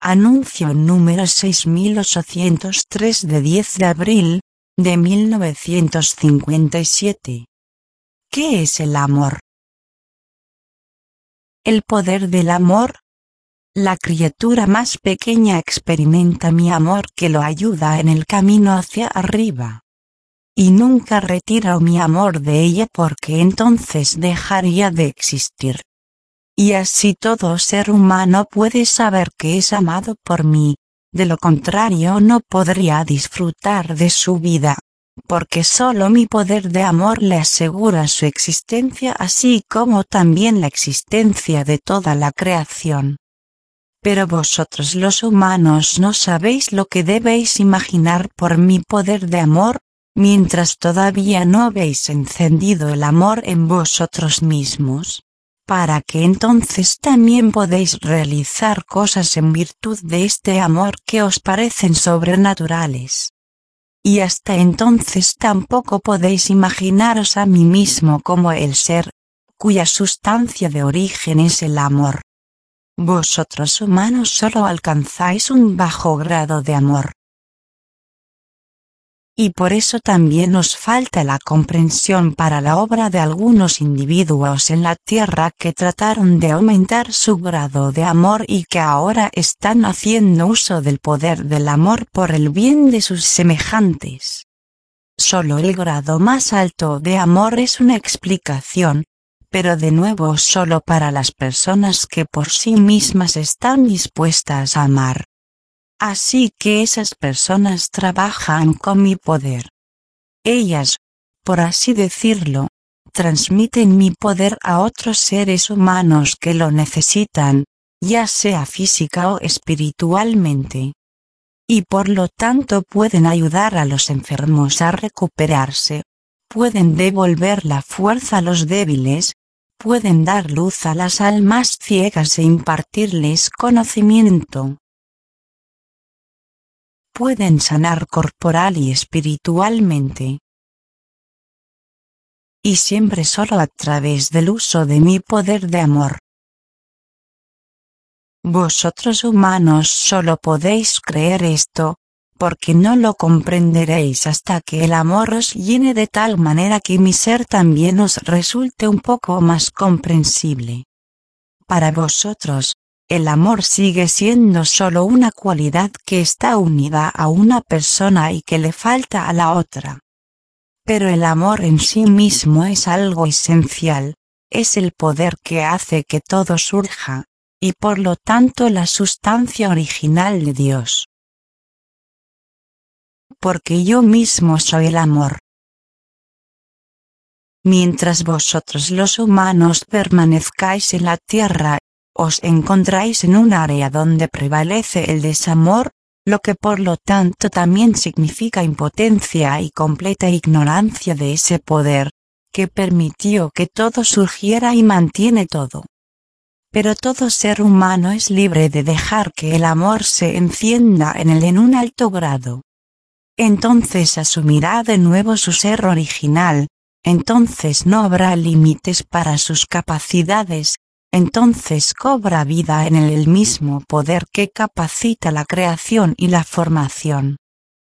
Anuncio número 6803 de 10 de abril, de 1957. ¿Qué es el amor? El poder del amor. La criatura más pequeña experimenta mi amor que lo ayuda en el camino hacia arriba. Y nunca retiro mi amor de ella porque entonces dejaría de existir. Y así todo ser humano puede saber que es amado por mí, de lo contrario no podría disfrutar de su vida, porque solo mi poder de amor le asegura su existencia así como también la existencia de toda la creación. Pero vosotros los humanos no sabéis lo que debéis imaginar por mi poder de amor, mientras todavía no habéis encendido el amor en vosotros mismos, para que entonces también podéis realizar cosas en virtud de este amor que os parecen sobrenaturales. Y hasta entonces tampoco podéis imaginaros a mí mismo como el ser, cuya sustancia de origen es el amor. Vosotros humanos solo alcanzáis un bajo grado de amor. Y por eso también os falta la comprensión para la obra de algunos individuos en la tierra que trataron de aumentar su grado de amor y que ahora están haciendo uso del poder del amor por el bien de sus semejantes. Solo el grado más alto de amor es una explicación, pero de nuevo solo para las personas que por sí mismas están dispuestas a amar. Así que esas personas trabajan con mi poder. Ellas, por así decirlo, transmiten mi poder a otros seres humanos que lo necesitan, ya sea física o espiritualmente. Y por lo tanto pueden ayudar a los enfermos a recuperarse, pueden devolver la fuerza a los débiles, pueden dar luz a las almas ciegas e impartirles conocimiento. Pueden sanar corporal y espiritualmente. Y siempre solo a través del uso de mi poder de amor. Vosotros humanos solo podéis creer esto, porque no lo comprenderéis hasta que el amor os llene de tal manera que mi ser también os resulte un poco más comprensible. Para vosotros, el amor sigue siendo solo una cualidad que está unida a una persona y que le falta a la otra. Pero el amor en sí mismo es algo esencial, es el poder que hace que todo surja, y por lo tanto la sustancia original de Dios. Porque yo mismo soy el amor. Mientras vosotros los humanos permanezcáis en la tierra, os encontráis en un área donde prevalece el desamor, lo que por lo tanto también significa impotencia y completa ignorancia de ese poder, que permitió que todo surgiera y mantiene todo. Pero todo ser humano es libre de dejar que el amor se encienda en él en un alto grado. Entonces asumirá de nuevo su ser original, entonces no habrá límites para sus capacidades, entonces cobra vida en él el mismo poder que capacita la creación y la formación.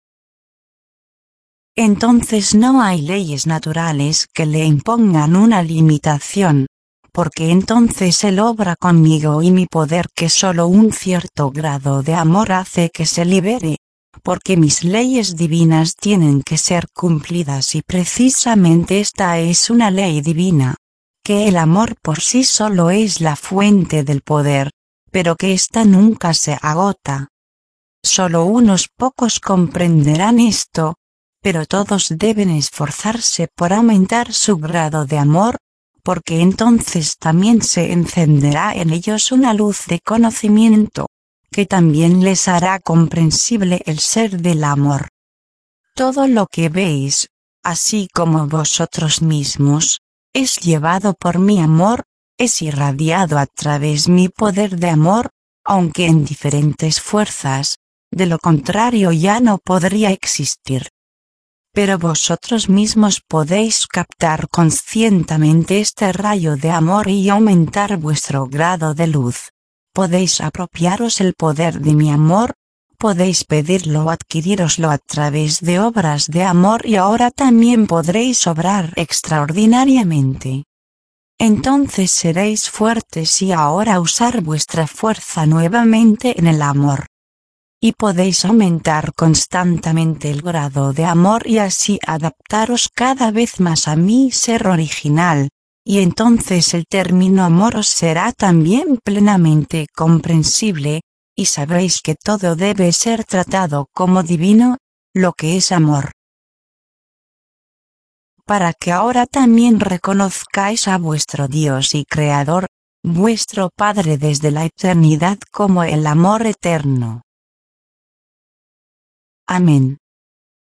Entonces no hay leyes naturales que le impongan una limitación, porque entonces él obra conmigo y mi poder que solo un cierto grado de amor hace que se libere, porque mis leyes divinas tienen que ser cumplidas y precisamente esta es una ley divina. Que el amor por sí solo es la fuente del poder, pero que ésta nunca se agota. Solo unos pocos comprenderán esto, pero todos deben esforzarse por aumentar su grado de amor, porque entonces también se encenderá en ellos una luz de conocimiento, que también les hará comprensible el ser del amor. Todo lo que veis, así como vosotros mismos, es llevado por mi amor, es irradiado a través mi poder de amor, aunque en diferentes fuerzas, de lo contrario ya no podría existir. Pero vosotros mismos podéis captar conscientemente este rayo de amor y aumentar vuestro grado de luz, Podéis apropiaros el poder de mi amor, podéis pedirlo o adquiriroslo a través de obras de amor y ahora también podréis obrar extraordinariamente. Entonces seréis fuertes y ahora usar vuestra fuerza nuevamente en el amor. Y podéis aumentar constantemente el grado de amor y así adaptaros cada vez más a mi ser original, y entonces el término amor os será también plenamente comprensible, y sabréis que todo debe ser tratado como divino, lo que es amor. Para que ahora también reconozcáis a vuestro Dios y Creador, vuestro Padre desde la eternidad como el amor eterno. Amén.